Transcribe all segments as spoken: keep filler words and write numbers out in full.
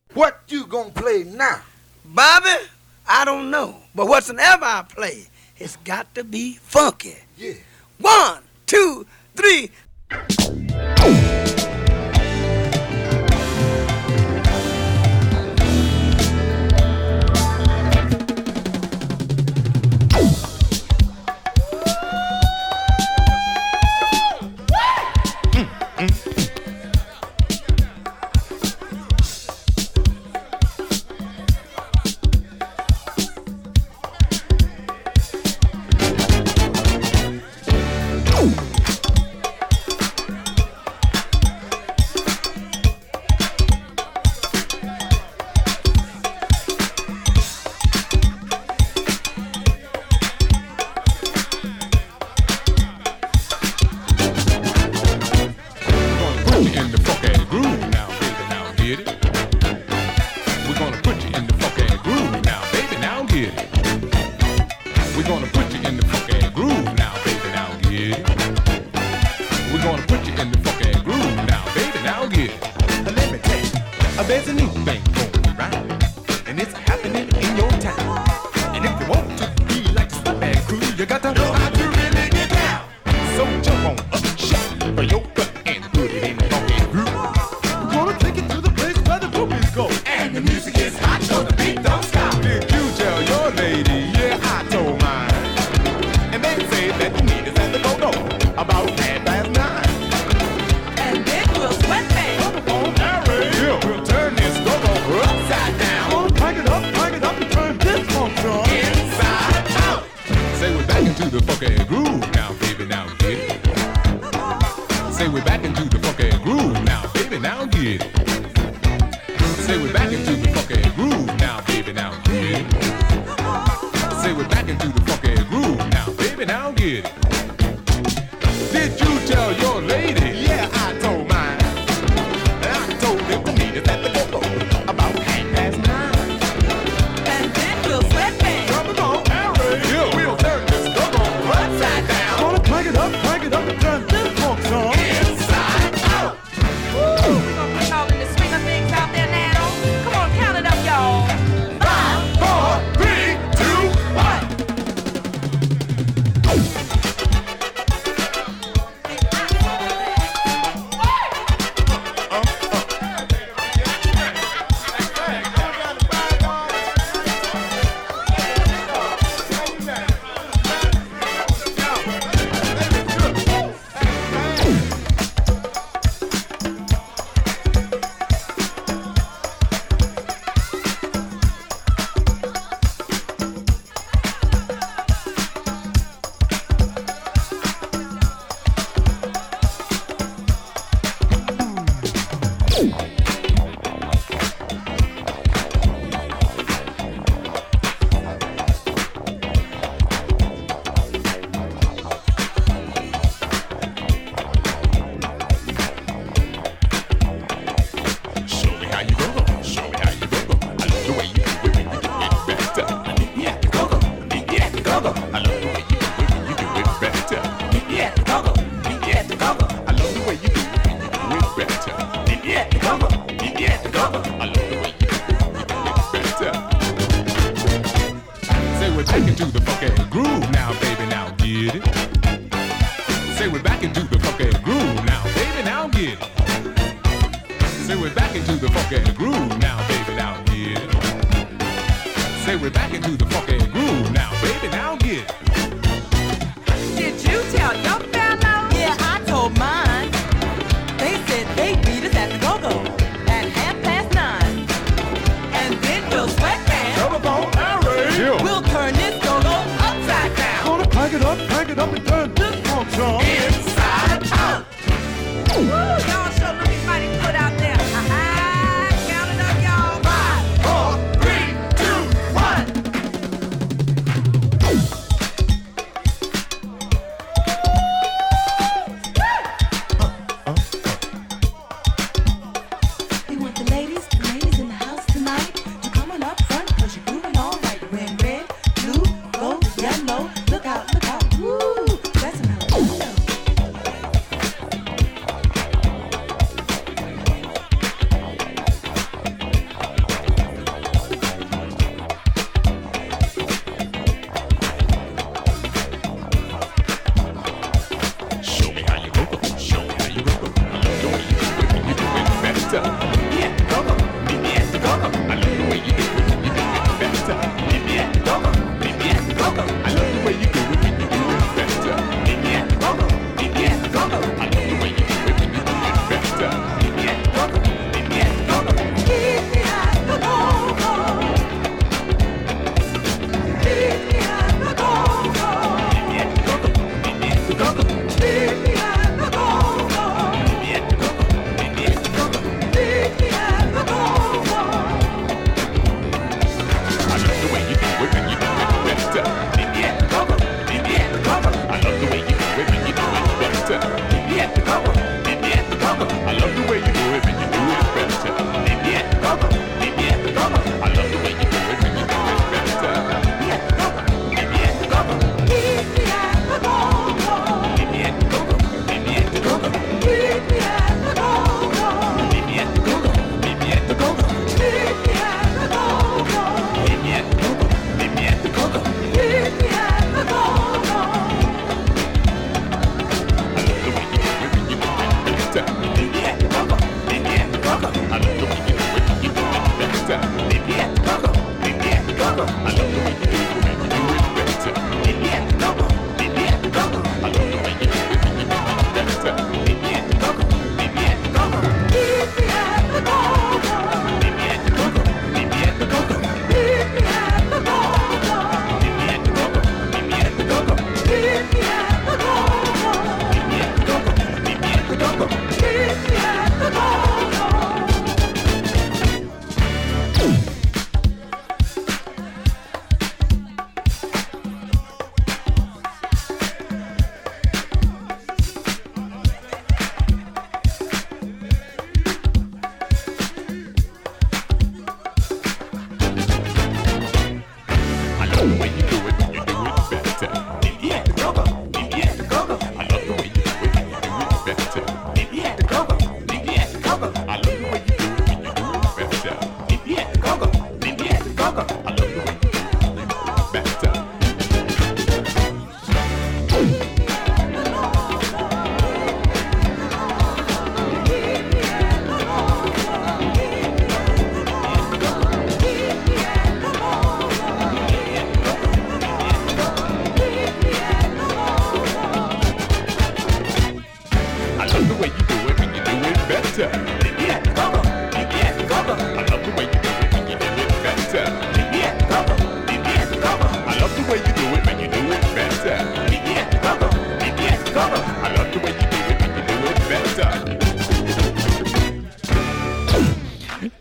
What you gonna play now? Bobby, I don't know. But whatsoever I play, it's got to be funky. Yeah. One, two, three.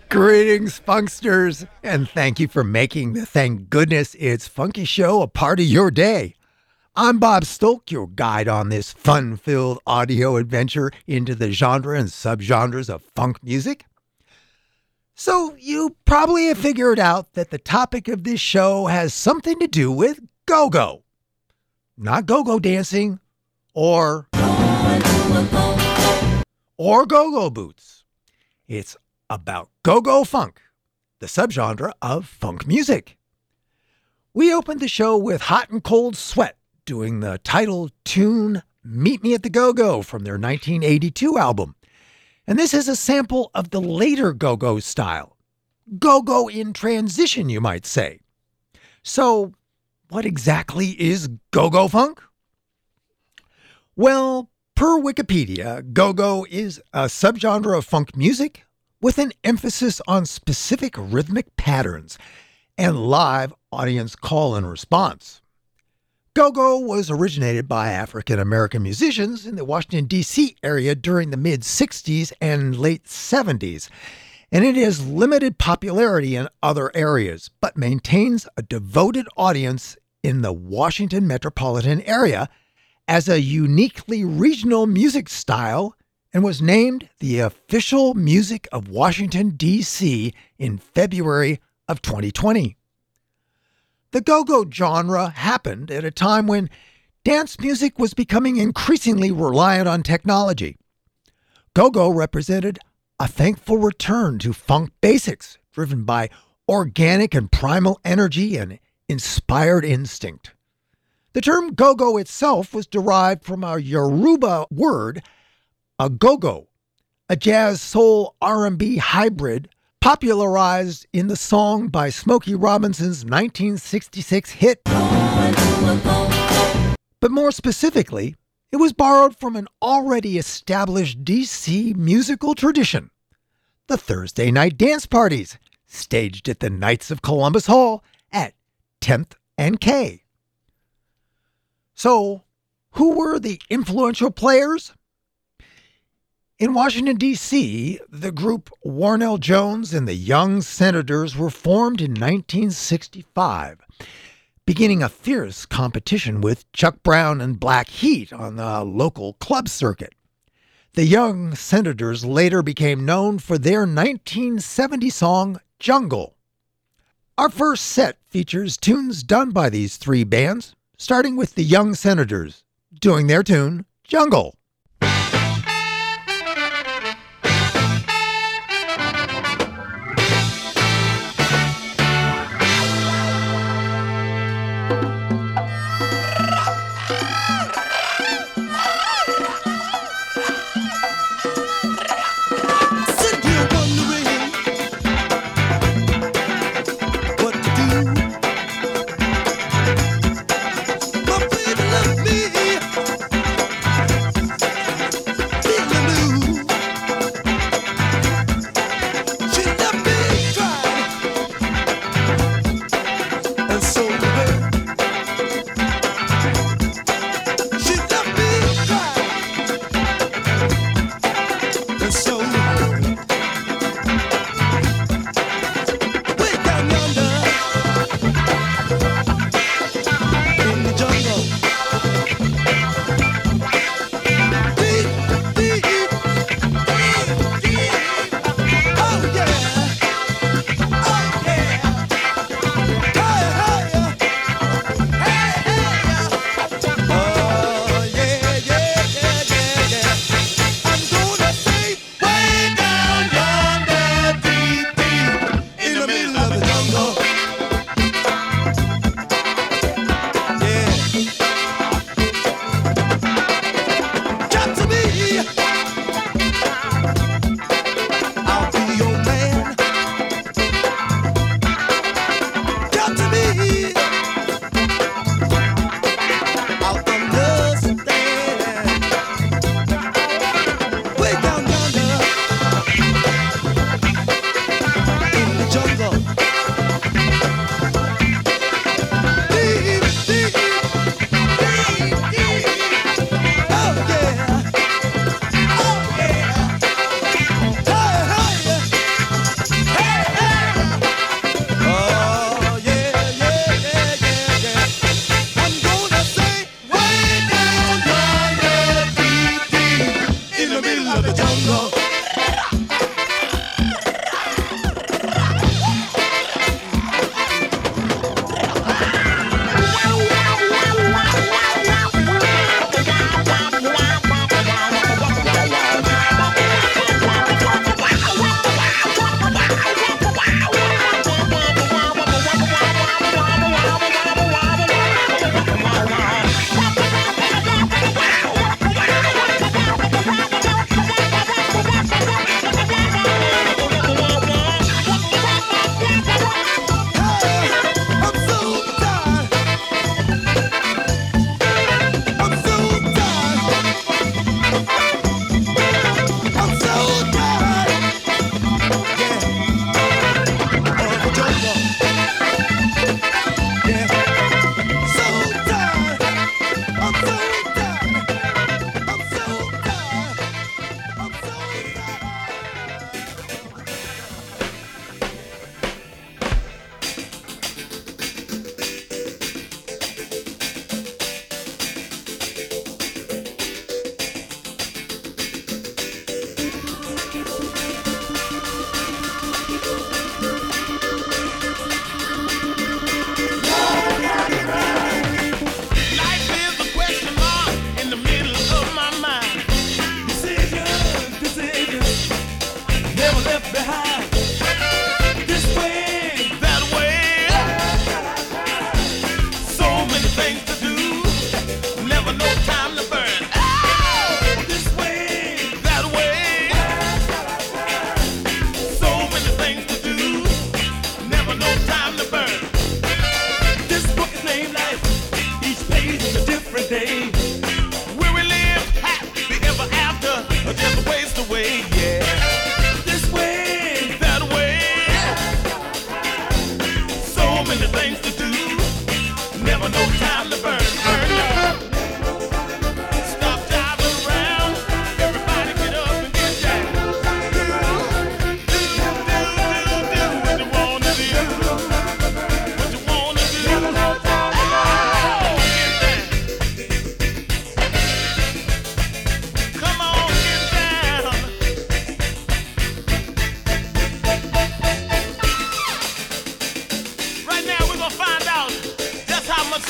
Greetings, funksters, and thank you for making the Thank Goodness It's Funky show a part of your day. I'm Bob Stolk, your guide on this fun-filled audio adventure into the genre and subgenres of funk music. So you probably have figured out that the topic of this show has something to do with go-go. Not go-go dancing or or go-go boots. It's about go-go funk, the subgenre of funk music. We opened the show with Hot and Cold Sweat doing the title tune Meet Me at the Go-Go from their nineteen eighty-two album. And this is a sample of the later go-go style. Go-go in transition, you might say. So, what exactly is go-go funk? Well, per Wikipedia, go-go is a subgenre of funk music with an emphasis on specific rhythmic patterns and live audience call and response. Go-go was originated by African-American musicians in the Washington, D C area during the mid-sixties and late seventies, and it has limited popularity in other areas, but maintains a devoted audience in the Washington metropolitan area as a uniquely regional music style and was named the official music of Washington, D C in February of twenty twenty. The go-go genre happened at a time when dance music was becoming increasingly reliant on technology. Go-go represented a thankful return to funk basics, driven by organic and primal energy and inspired instinct. The term go-go itself was derived from a Yoruba word, agogo, a jazz soul R and B hybrid popularized in the song by Smokey Robinson's nineteen sixty-six hit. But more specifically, it was borrowed from an already established D C musical tradition, the Thursday night dance parties, staged at the Knights of Columbus Hall at tenth and K. So, who were the influential players? In Washington, D C, the group Warnell Jones and the Young Senators were formed in nineteen sixty-five, beginning a fierce competition with Chuck Brown and Black Heat on the local club circuit. The Young Senators later became known for their nineteen seventy song, Jungle. Our first set features tunes done by these three bands, starting with the Young Senators, doing their tune, Jungle. Hey!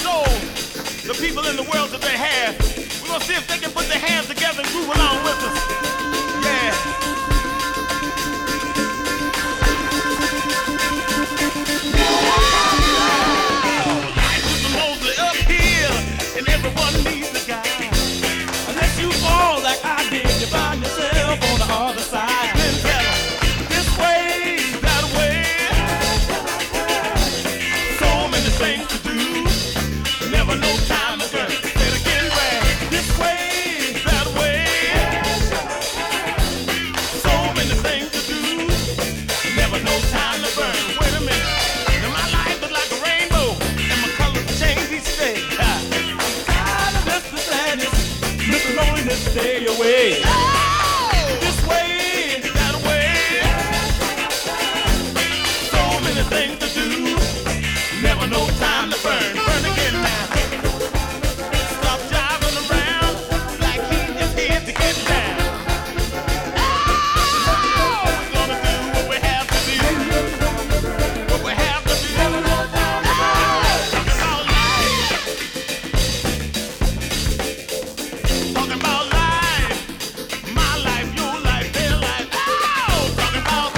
show the people in the world that they have. We're gonna see if they can put their hands together and groove along with us. Yeah. Life is mostly uphill, and everyone needs a guide. Unless you fall like I did, you find yourself on the other side. Then tell 'em, this way, that way. So many things to do, never no time to burn. Better get back this way, that way. So many things to do, never no time to burn. Wait a minute, now my life is like a rainbow, and my colors change each day. I'm tired of this sadness, this loneliness, stay away. This way, that way. So many things to do, never no time to burn. Burn again now. Stop driving around like he is here to get down. We're gonna do what we have to do. What we have to do. Talking about life. Talking about life. My life, your life, their life. Oh, talking about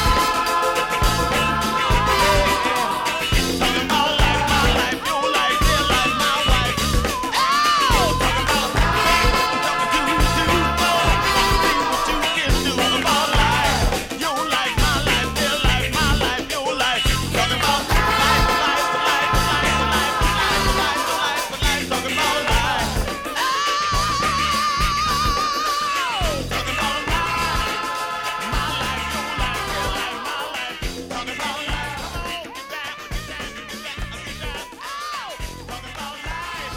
Talking about life, my life, your life, their life, my wife. Oh, talking about talking to you, do what you can do about life. Your life, my life, their life, my life, your life. Talking about life, life, life, life, life, life, life, life, life. Talking about life. Oh, talking about life. My life, your life, their life, my life. Talking about life. Come on, get down, get down, get down, get down. Oh, talking about life.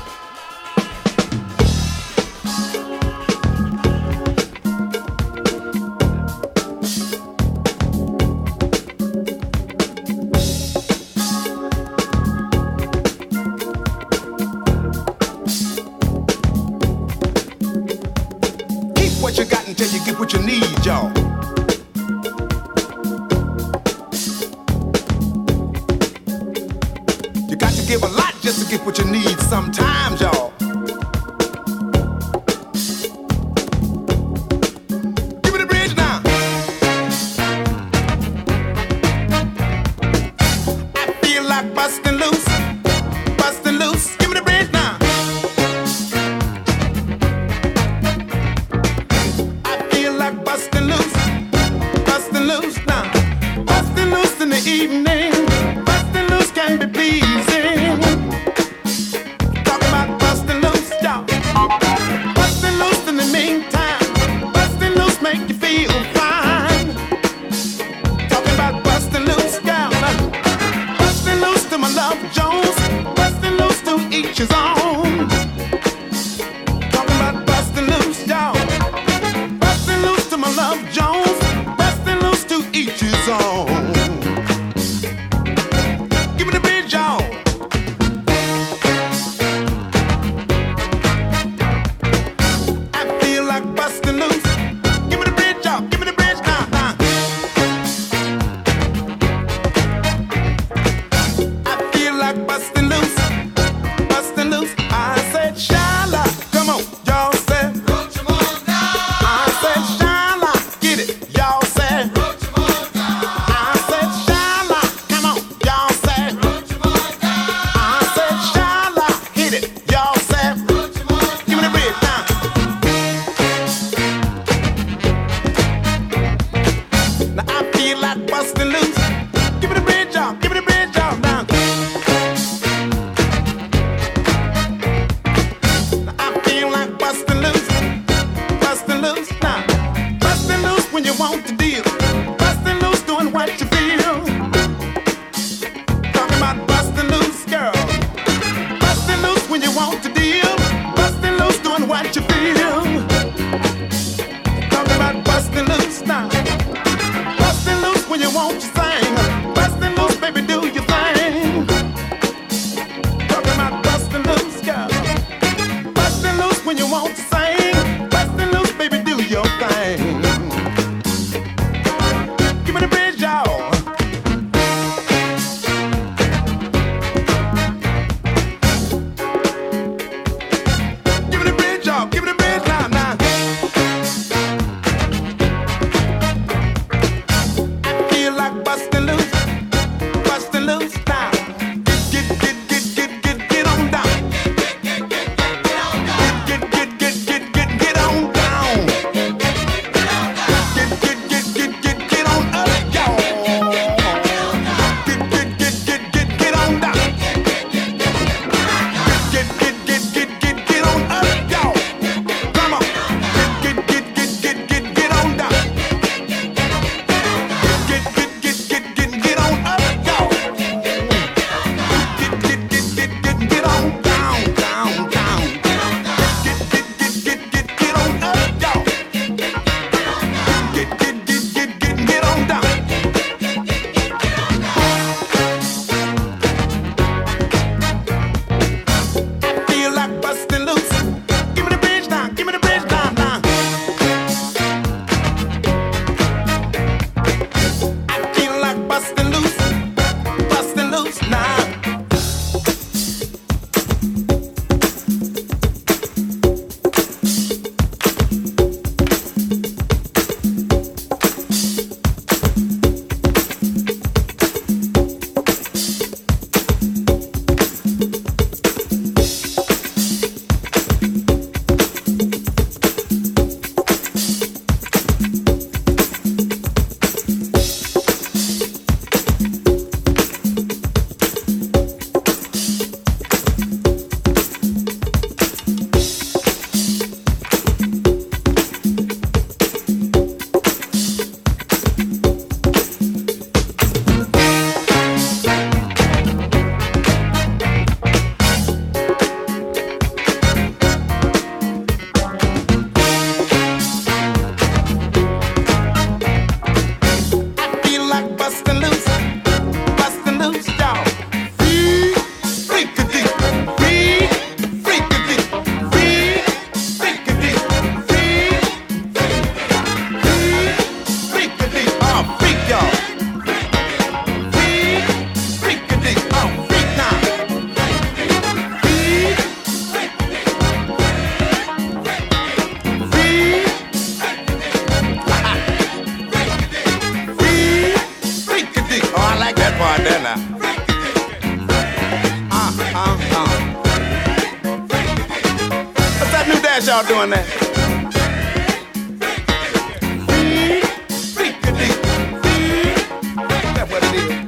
Keep what you got until you get what you need, y'all. You got to give a lot just to get what you need sometimes, y'all. Give me the bridge now. I feel like busting loose, busting loose. Give me the bridge now. I feel like busting loose, busting loose now. Busting loose in the evening, busting loose can be pleasing. Talking about busting loose, y'all. Busting loose in the meantime, busting loose make you feel fine. Talking about busting loose, y'all. Busting loose to my love Jones, busting loose to each his own. Talking about busting loose, y'all. Busting loose to my love Jones, busting loose to each his own. Give me the bridge, y'all. I feel like busting loose. Give me the bridge, y'all. Give me the bridge now, now. I feel like busting loose, busting loose. I said, Shala, come on, y'all said. I said, Shala, get it, y'all said. I said, Shala, come on, y'all said. I said, Shala, hit it, y'all said. Give me the bridge now. Now I feel like busting loose. Give me the bridge, y'all. Give me the bridge, y'all. Now. Now I feel like busting loose, busting loose now. Busting loose when you want to deal. Busting loose doing what you feel. Talking about busting loose, girl. Busting loose when you want to deal. Busting loose doing what you feel. Talking about busting loose now. Busting loose when you want to sing. Busting loose, baby, do bustin' loose, bustin' loose now. Y'all doing that? That's what it is.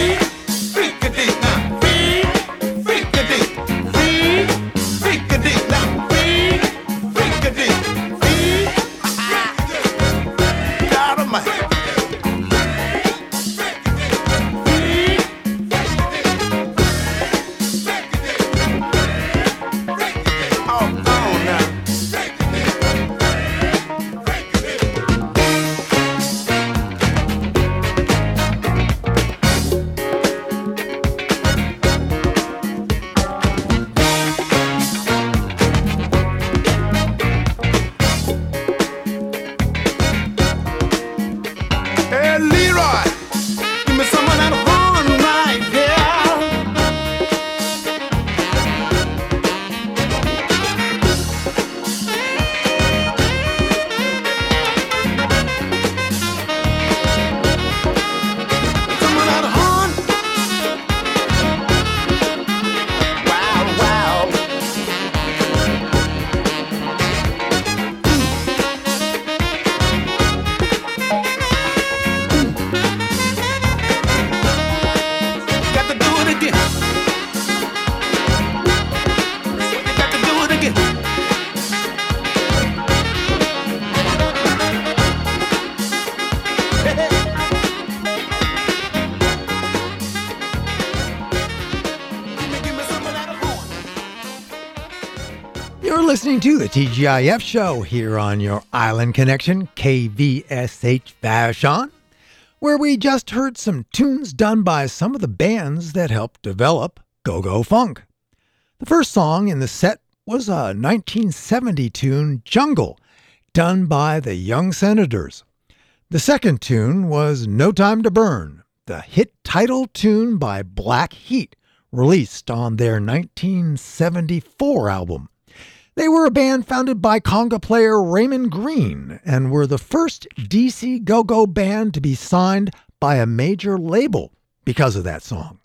You're listening to the T G I F show here on your Island Connection, K V S H Vashon, where we just heard some tunes done by some of the bands that helped develop Go-Go Funk. The first song in the set was a nineteen seventy tune, Jungle, done by the Young Senators. The second tune was No Time to Burn, the hit title tune by Black Heat, released on their nineteen seventy-four album. They were a band founded by conga player Raymond Green and were the first D C go-go band to be signed by a major label because of that song.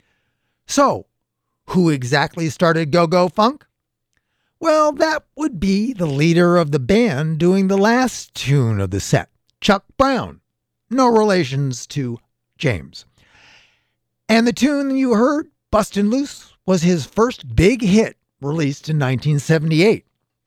So, who exactly started Go-Go Funk? Well, that would be the leader of the band doing the last tune of the set, Chuck Brown. No relations to James. And the tune you heard, Bustin' Loose, was his first big hit, released in nineteen seventy-eight.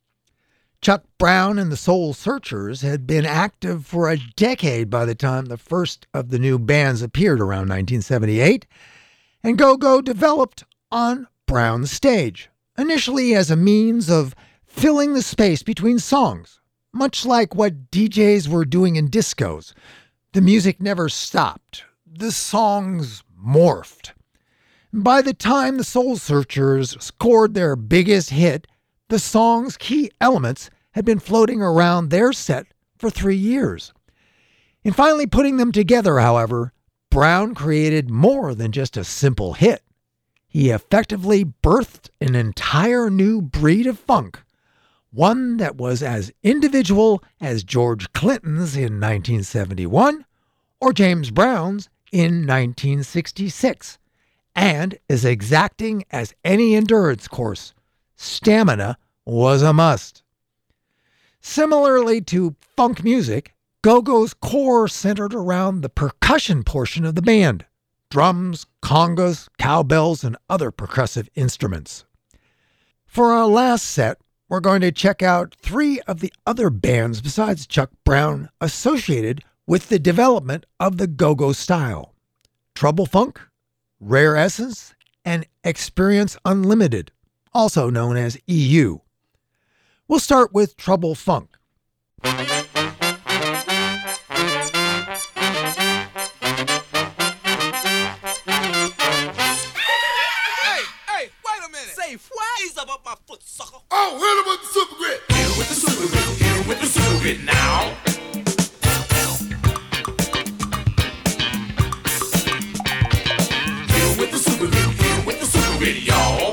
Chuck Brown and the Soul Searchers had been active for a decade by the time the first of the new bands appeared around nineteen seventy-eight, and Go-Go developed on Brown's stage, initially as a means of filling the space between songs, much like what D Js were doing in discos. The music never stopped. The songs morphed. By the time the Soul Searchers scored their biggest hit, the song's key elements had been floating around their set for three years. In finally putting them together, however, Brown created more than just a simple hit. He effectively birthed an entire new breed of funk, one that was as individual as George Clinton's in nineteen seventy-one or James Brown's in nineteen sixty-six, and as exacting as any endurance course. Stamina was a must. Similarly to funk music, go-go's core centered around the percussion portion of the band: drums, congas, cowbells, and other percussive instruments. For our last set, we're going to check out three of the other bands besides Chuck Brown associated with the development of the go-go style: Trouble Funk, Rare Essence, and Experience Unlimited, also known as E U. We'll start with Trouble Funk. Hey, hey, wait a minute. Say what? Ease up, up my foot, sucker. Oh, hit him with the super grit. Hit him with the super grit. Hit him with the super grit now. Hit him with the super grit. Hit him with the super grit, y'all.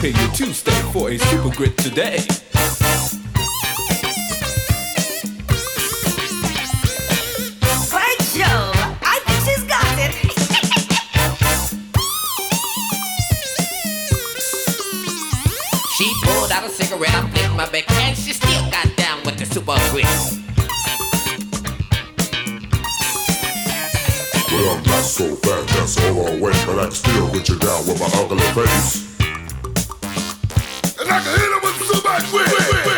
Pay your Tuesday for a super grit today. Great show. I think she's got it. She pulled out a cigarette, I flicked my back, and she still got down with the super grit. Well, I'm not so fat, that's all I weigh, but I can still get you down with my ugly face. And I can hit him with the super grit.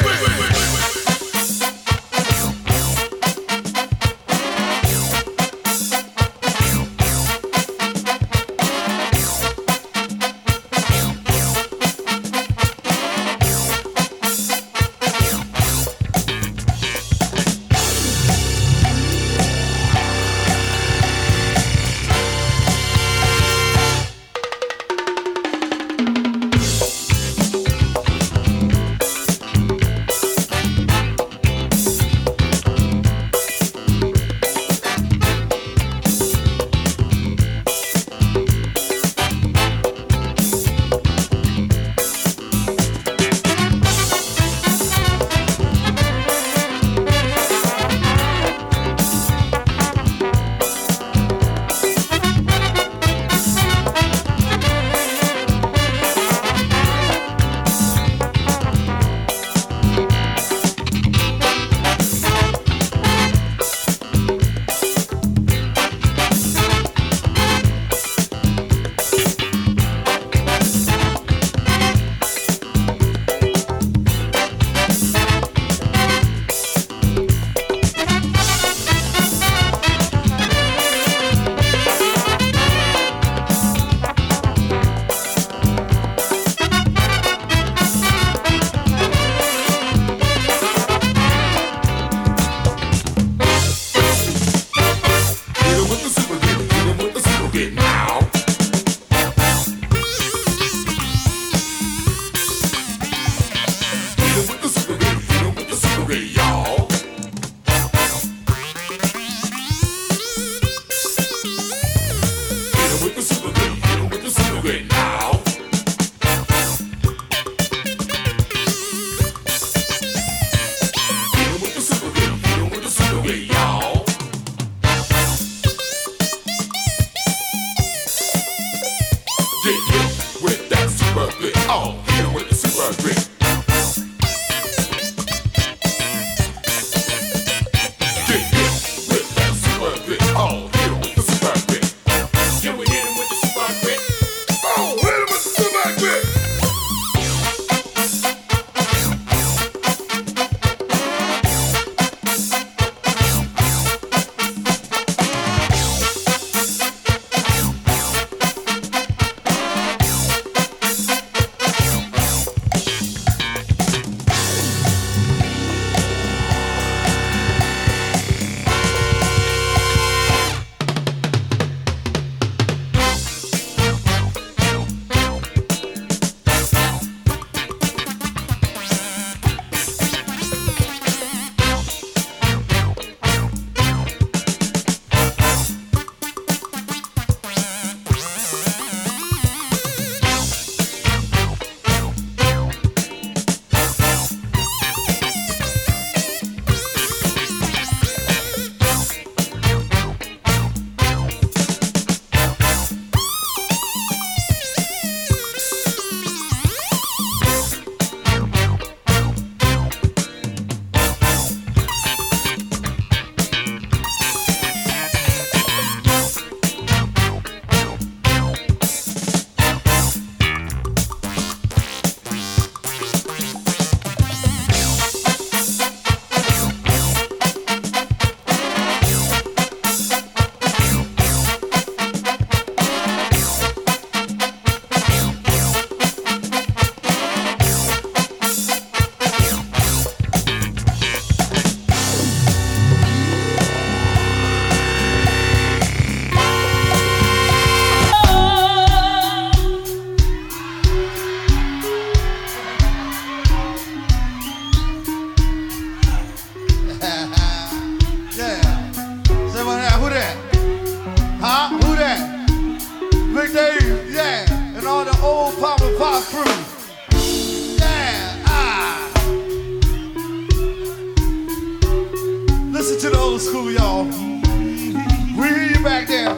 Listen to the old school, y'all. We hear you back there.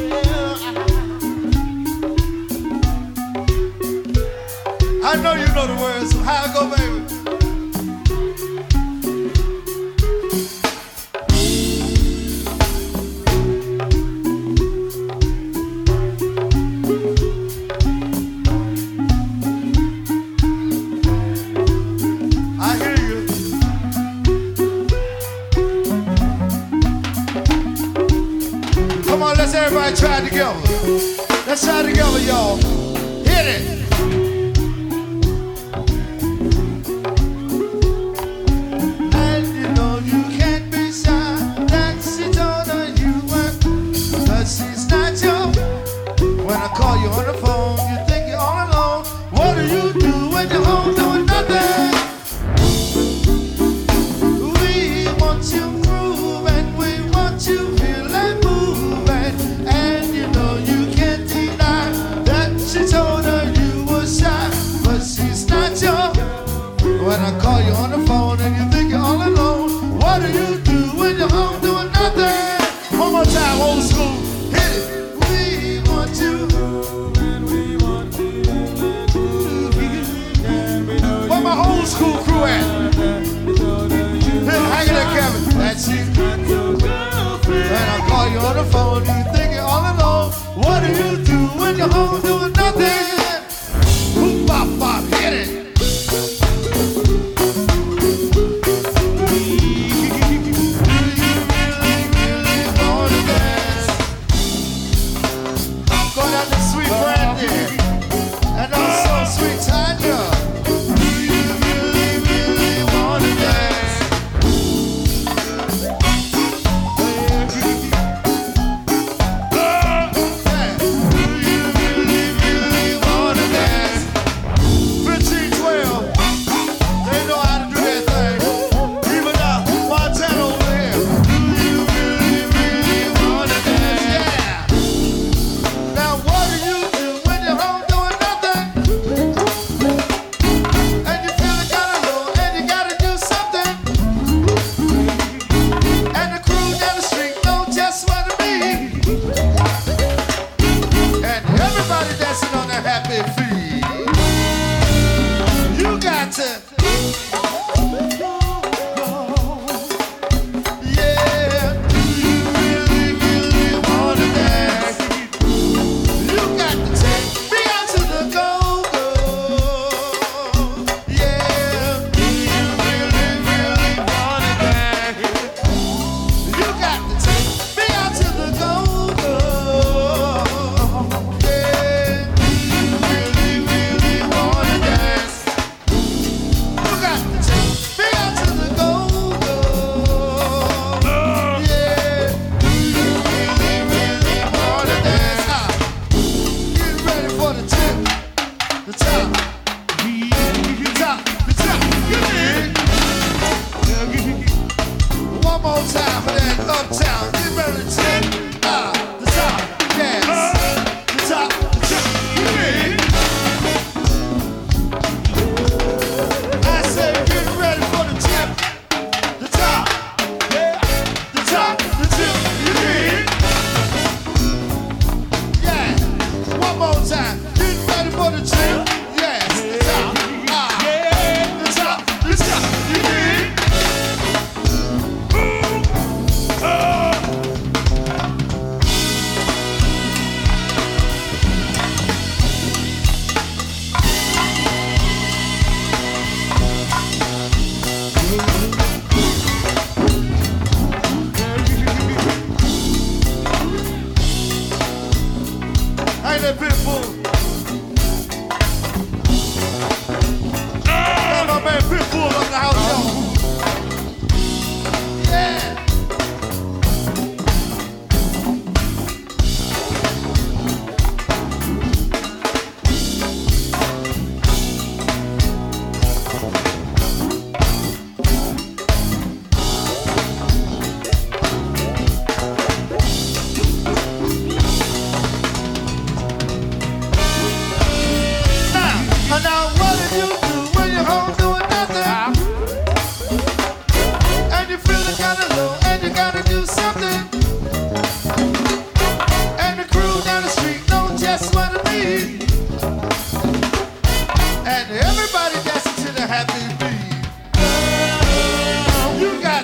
I know you know the words, so how it go, baby? I hear you. Come on, let's everybody try it together. Let's try it together, y'all. Hit it. When I call you on the phone, you think you're all alone. What do you do when you're home doing nothing? We want you groove and we want you feel like moving. And you know you can't deny that she told her you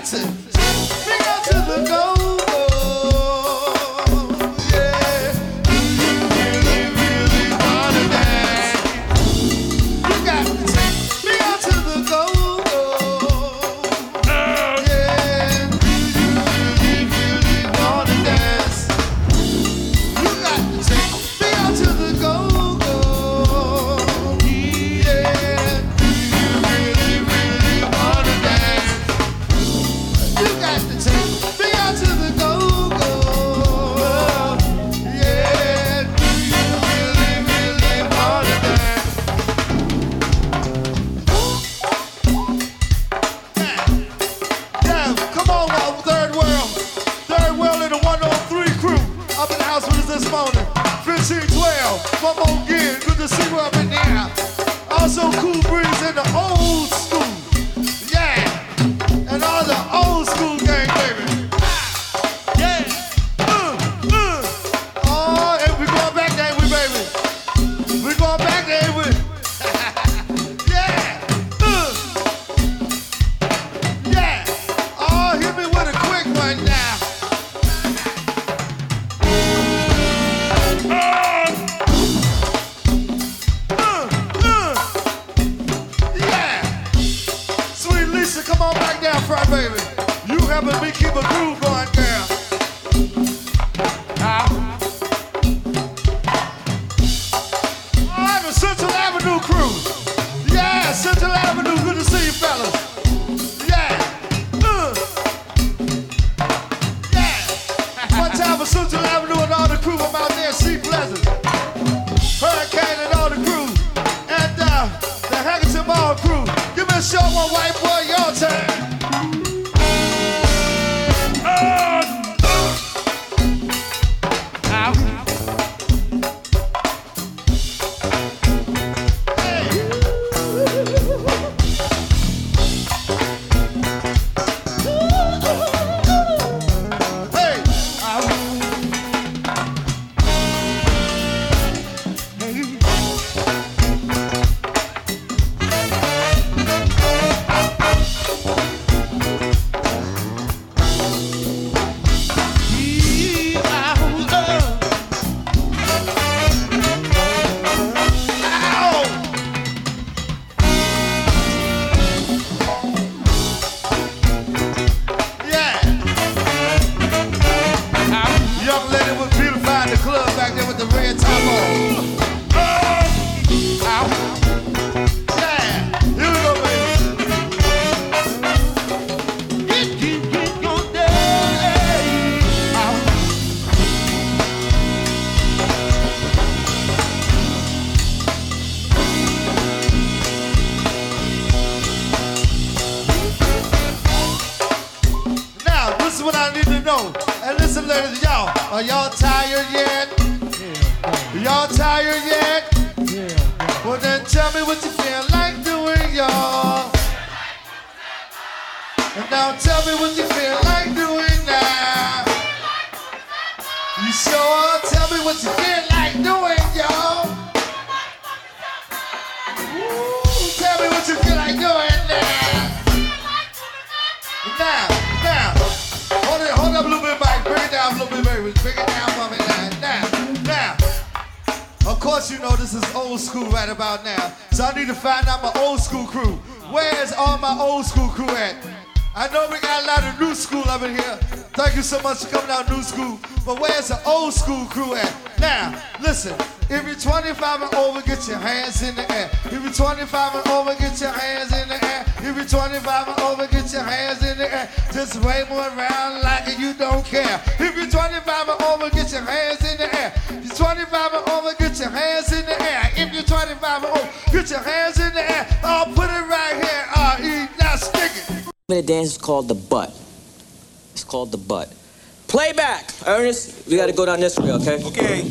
So much for coming out new school, but where's the old school crew at? Now, listen, if you're twenty-five and over, get your hands in the air. If you're twenty-five and over, get your hands in the air. If you're twenty-five and over, get your hands in the air. Just wave them around like you don't care. If you're twenty-five and over, get your hands in the air. If you're twenty-five and over, get your hands in the air. If you're twenty-five and over, get your hands in the air. I'll put it right here. Uh, E, now stick it. The dance is called the butt. It's called the butt. Playback! Ernest, we gotta go down this way, okay? Okay.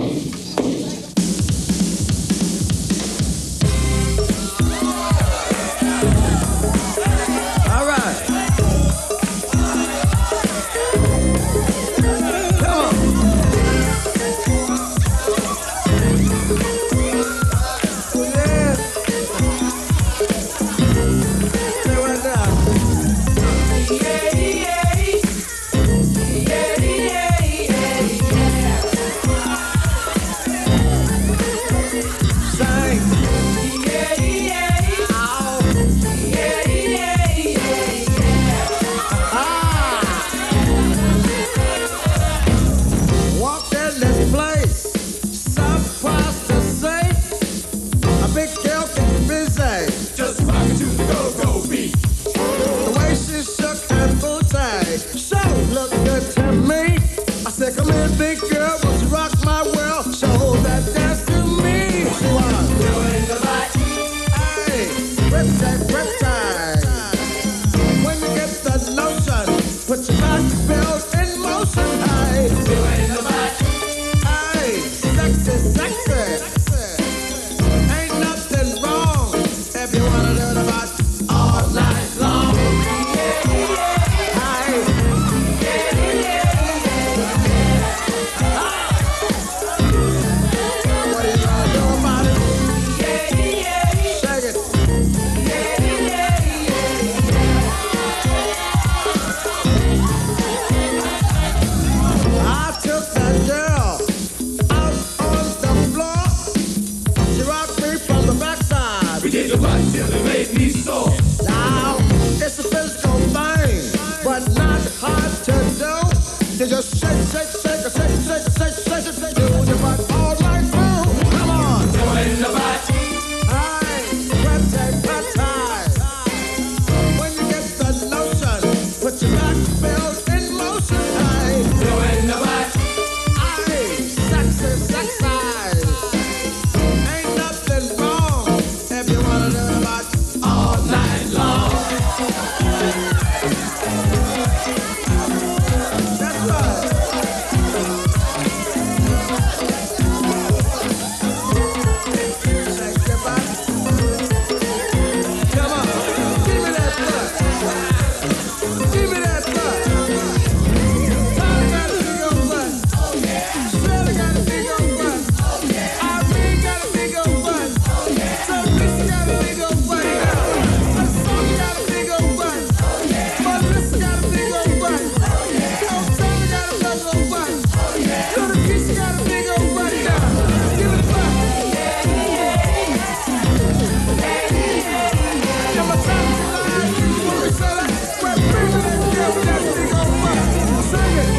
All right. Come on. Yeah. Stay right down. Yeah, yeah. Say, come here, big girl, won't you rock my world? Show that dance to me. She was doing the butt. Hey, rip time, rip time. When you get the notion, put your back bills in motion. Hey, doing the butt. Hey, sexy, sexy. Ain't nothing wrong if you wanna do the butt all night long. Now, it's a physical thing, but not hard to do. You just shake, shake, shake, shake, shake, shake, shake, shake, shake, do your butt all night through. Come on, doing the butt. Hey, prep time, prep time. When you get the notion, put your back bills in motion. Hey, doing the butt. Hey, sexy, sexy. Ain't nothing wrong if you wanna do the butt all night long. That's right. Shake your butt. Come on, give me that butt. Give me that butt. Tommy got a big old butt. Shirley got a big old butt. Irene got a big old butt. Teresa got a big old butt. Sonia got a big old butt. Melissa got a big old butt. Oh, Tommy got a big old butt. Little Keisha got a big old butt. Give it a butt. Come on, Tommy, tonight. When we say that, we're bringing that girl with that big old butt. Sing it.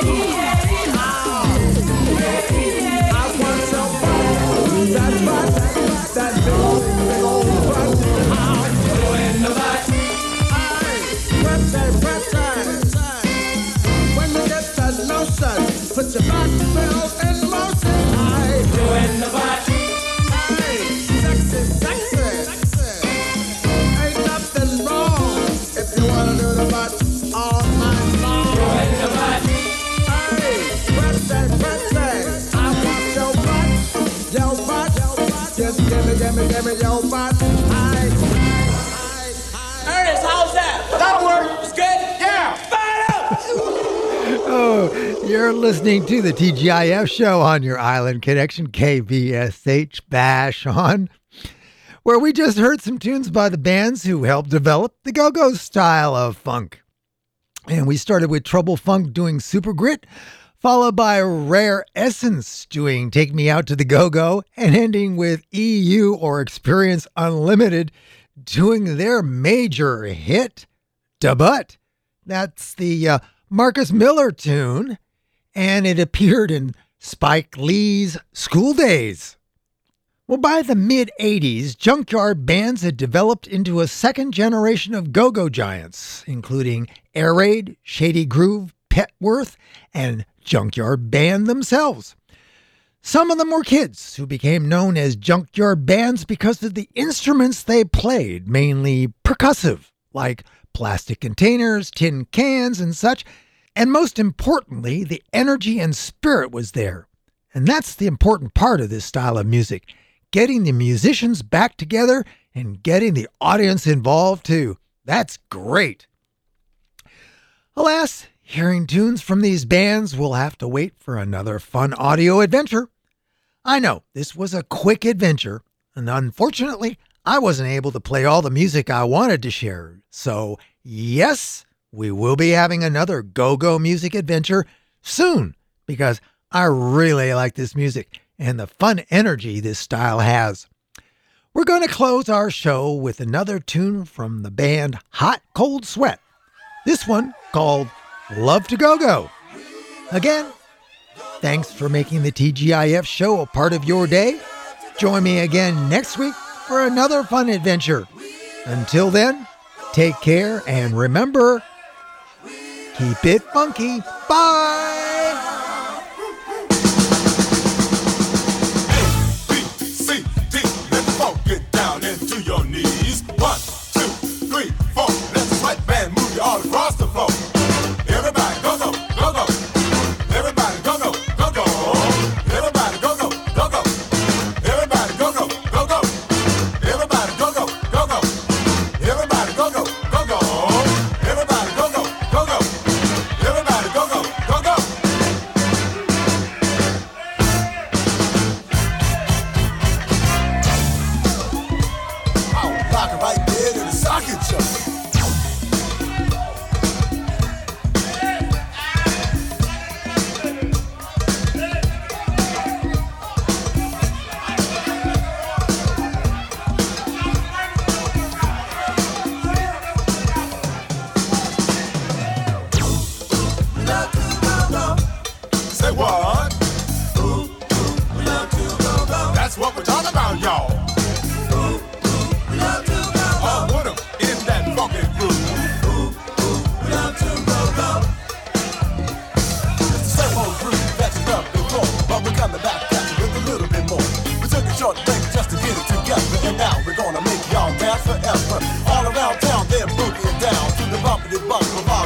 I want your butt. That butt. That big old, big old butt. Doing the butt. Aye, prep time, prep time. When you get that notion, put your back bills in motion. Aye, doing the butt. Aye, sexy, sexy. Ain't nothing wrong if you wanna do the butt all night long. Doing the butt. Aye, prep time, prep time. I want your butt, your butt. Just give me, give me, give me your butt. Aye. Ernest, how's that? That worked. It's good? Yeah. Fire up! Oh, you're listening to the T G I F show on your Island Connection, K V S H Bash on, where we just heard some tunes by the bands who helped develop the go-go style of funk. And we started with Trouble Funk doing Super Grit, followed by Rare Essence doing Take Me Out to the Go-Go, and ending with E U or Experience Unlimited doing their major hit, Da Butt. That's the uh, Marcus Miller tune, and it appeared in Spike Lee's School Days. Well, by the mid-eighties, junkyard bands had developed into a second generation of go-go giants, including Air Raid, Shady Groove, Petworth, and Junkyard Band themselves. Some of them were kids who became known as junkyard bands because of the instruments they played, mainly percussive, like plastic containers, tin cans, and such. And most importantly, the energy and spirit was there. And that's the important part of this style of music, getting the musicians back together and getting the audience involved too. That's great. Alas, hearing tunes from these bands will have to wait for another fun audio adventure. I know, this was a quick adventure, and unfortunately, I wasn't able to play all the music I wanted to share. So, yes, we will be having another go-go music adventure soon, because I really like this music and the fun energy this style has. We're going to close our show with another tune from the band Hot Cold Sweat. This one called Love to Go-Go. Again, thanks for making the T G I F show a part of your day. Join me again next week for another fun adventure. Until then, take care and remember, keep it funky. Bye!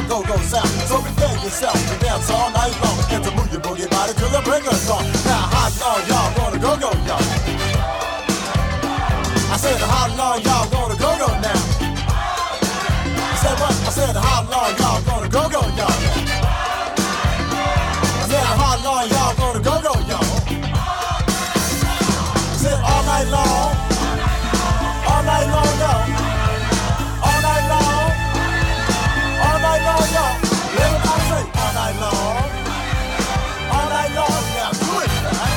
our go-go sound. So prepare yourself to dance all night long and to move your boogie body till the break of dawn. Now, how long y'all gonna go-go, y'all? I said, how long y'all gonna go-go now? I said what? I said, how long y'all gonna go-go, y'all? I said, how long y'all gonna go-go, y'all? I said, all night long. All night long, y'all. All night long. All night long, y'all. Everybody say, all night long. All night long, yeah, do it, right?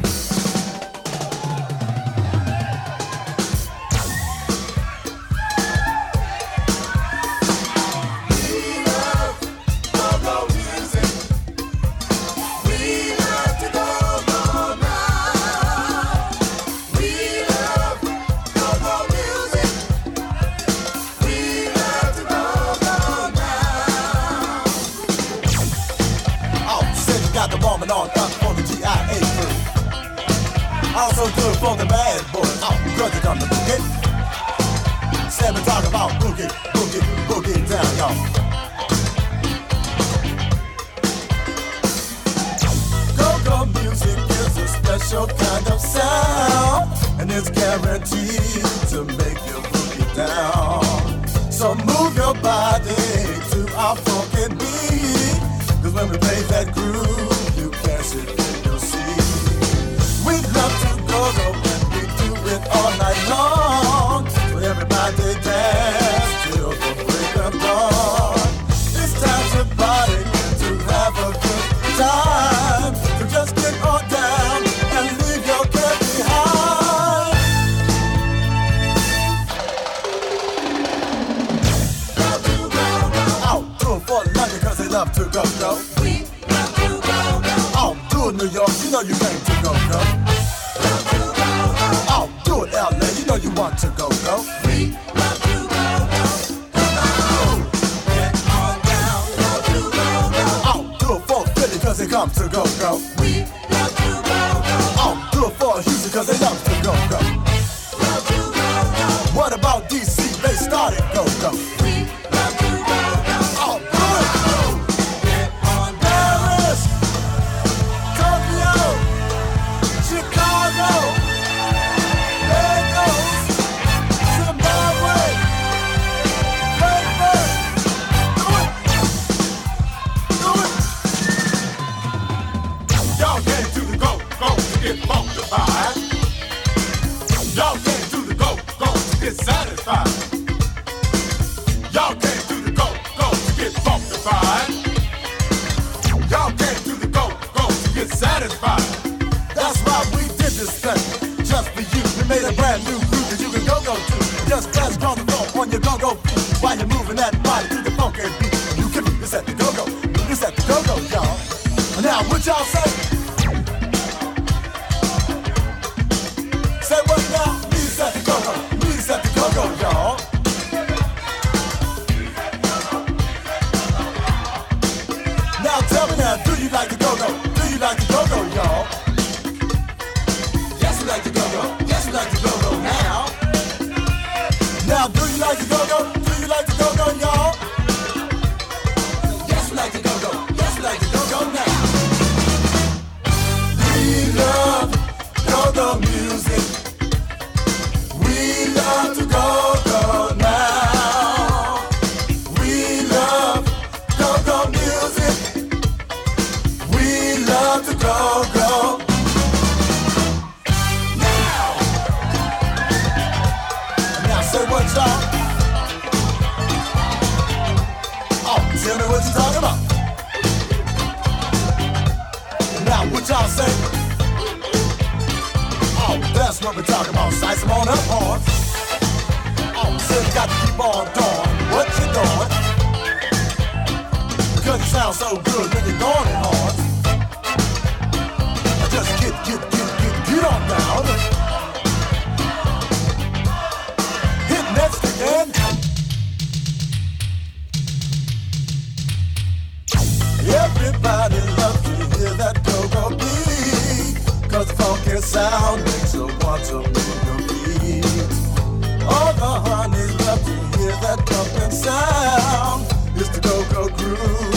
On up for the G I A crew. Also good for the bad boys. Oh, good to come to boogie. Said we talk about boogie, boogie, boogie down, y'all. Go-go music is a special kind of sound, and it's guaranteed to make you boogie down. So move your body to our funky beat, 'cause when we play that groove, we love to go-go and we do it all night long. So everybody dance till the break of dawn. It's time to party, to have a good time, to just get on down and leave your care behind. Go to go-go. Out, do it for London 'cause they love to go-go. We love to go-go. Out, do it New York, you know you came to go-go. Oh, do it L A, you know you want to go, go. We love to go, go, go, go. Get on down, go to go, go. Oh, do it for Philly cause they come to go, go. We love to go, go. Oh, do it for Houston cause they love to go, go. Love to go, go. What about D C? They started go, go. We love to go, go. Oh, do it. Get on Paris, Tokyo, Chicago. Y'all came to the go-go to get satisfied. Y'all came to the go-go to get funkified. Y'all came to the go-go to get satisfied. That's why we did this thing, just for you. We made a brand new groove that you can go-go to. Just dance on the floor on your go-go feet while you're moving that body to the funky beat. You can move this at the go-go, move this at the go-go, y'all. Now, what y'all say? Say what now? Me's at the go-go, me's at the go-go, y'all. Now tell me now, do you like the go-go? Do you like the go-go, y'all? Yes, we like the go-go. Yes, we like the go-go now. Now, do you like the go-go? Do you like the go-go, y'all? Yes, we like the go-go. Yes, we like the go-go now. We love go-go music. We love to go-go now. We love go-go music. We love to go-go now. Now say what y'all? Oh, tell me what you talking about. Now what y'all say? Oh, that's what we're talking about. Size them on up hard. Oh, so you got to keep on doing what you're doing, because it sounds so good when you're going it hard. Just get, get, get, get, get on down. Hit next again. Everybody loves to hear that go-go beat, 'cause the funky sound makes you want to move your feet. All the honeys love to hear that pumping sound. It's the go-go groove.